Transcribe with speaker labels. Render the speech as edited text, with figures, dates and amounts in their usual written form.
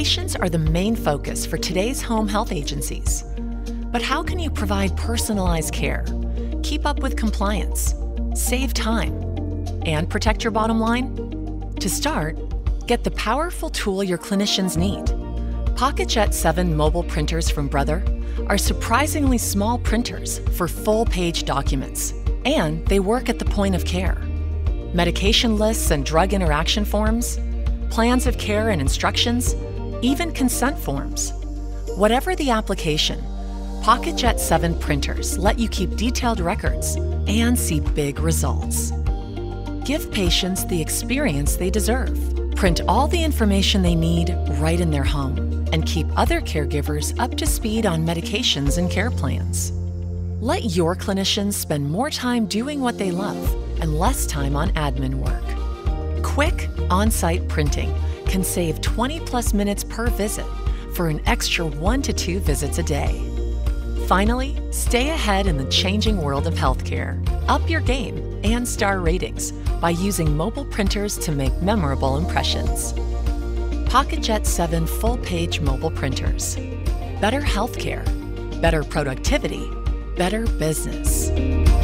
Speaker 1: Patients are the main focus for today's home health agencies. But how can you provide personalized care, keep up with compliance, save time, and protect your bottom line? To start, get the powerful tool your clinicians need. PocketJet 7 mobile printers from Brother are surprisingly small printers for full-page documents, and they work at the point of care. Medication lists and drug interaction forms, plans of care and instructions, even consent forms. Whatever the application, PocketJet 7 printers let you keep detailed records and see big results. Give patients the experience they deserve. Print all the information they need right in their home and keep other caregivers up to speed on medications and care plans. Let your clinicians spend more time doing what they love and less time on admin work. Quick, on-site printing can save 20+ minutes per visit for an extra 1 to 2 visits a day. Finally, stay ahead in the changing world of healthcare. Up your game and star ratings by using mobile printers to make memorable impressions. PocketJet 7 full-page mobile printers. Better healthcare, better productivity, better business.